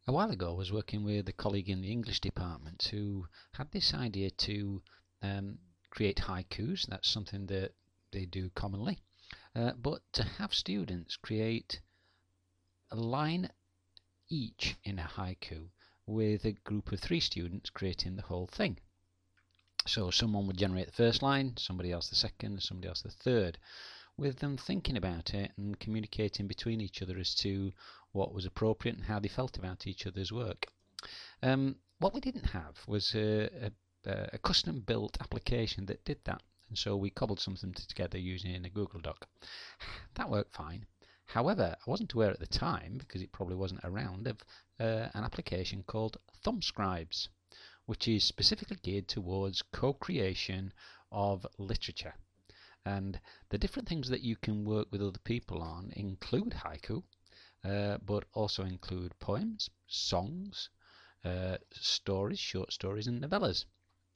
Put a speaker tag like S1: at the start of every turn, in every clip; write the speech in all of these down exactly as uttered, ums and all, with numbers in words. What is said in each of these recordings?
S1: A while ago, I was working with a colleague in the English department who had this idea to um, create haikus. That's something that they do commonly, uh, but to have students create a line each in a haiku with a group of three students creating the whole thing. So someone would generate the first line, somebody else the second, somebody else the third, with them thinking about it and communicating between each other as to what was appropriate and how they felt about each other's work. Um, what we didn't have was a, a, a custom-built application that did that, and so we cobbled something together using a Google Doc. That worked fine. However, I wasn't aware at the time, because it probably wasn't around, of uh, an application called Thumbscribes, which is specifically geared towards co-creation of literature. And the different things that you can work with other people on include haiku, uh, but also include poems, songs, uh, stories, short stories and novellas.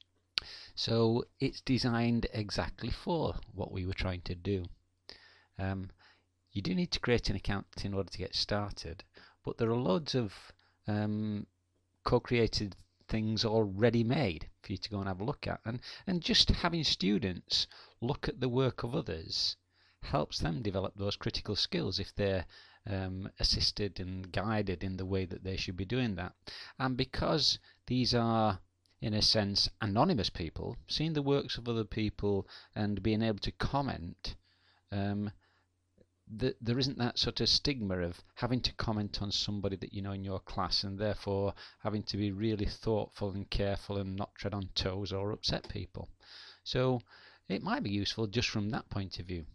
S1: So it's designed exactly for what we were trying to do. Um, you do need to create an account in order to get started, but there are loads of um, co-created things already made for you to go and have a look at, and and just having students look at the work of others helps them develop those critical skills if they're um, assisted and guided in the way that they should be doing that. And because these are, in a sense, anonymous people, seeing the works of other people and being able to comment, um, The, there isn't that sort of stigma of having to comment on somebody that you know in your class, and therefore having to be really thoughtful and careful and not tread on toes or upset people. So it might be useful just from that point of view.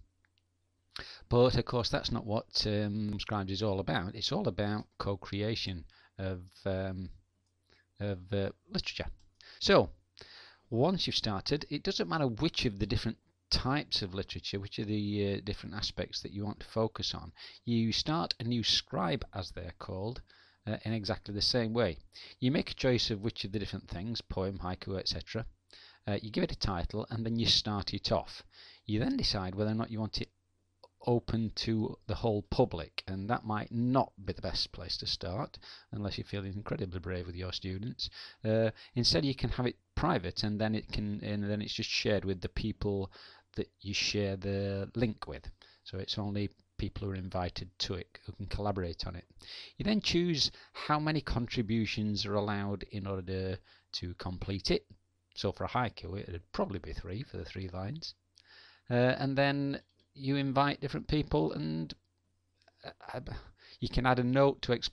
S1: But of course that's not what um, Scribes is all about. It's all about co-creation of, um, of uh, literature. So once you've started, it doesn't matter which of the different types of literature, which are the uh, different aspects that you want to focus on. You start a new scribe, as they're called, uh, in exactly the same way. You make a choice of which of the different things, poem, haiku, et cetera. Uh, you give it a title, and then you start it off. You then decide whether or not you want it open to the whole public, and that might not be the best place to start unless you're feeling incredibly brave with your students. Uh, instead, you can have it private, and then it can, and then it's just shared with the people that you share the link with. So it's only people who are invited to it who can collaborate on it. You then choose how many contributions are allowed in order to complete it. So for a haiku, it would probably be three for the three lines. Uh, and then you invite different people, and uh, you can add a note to explain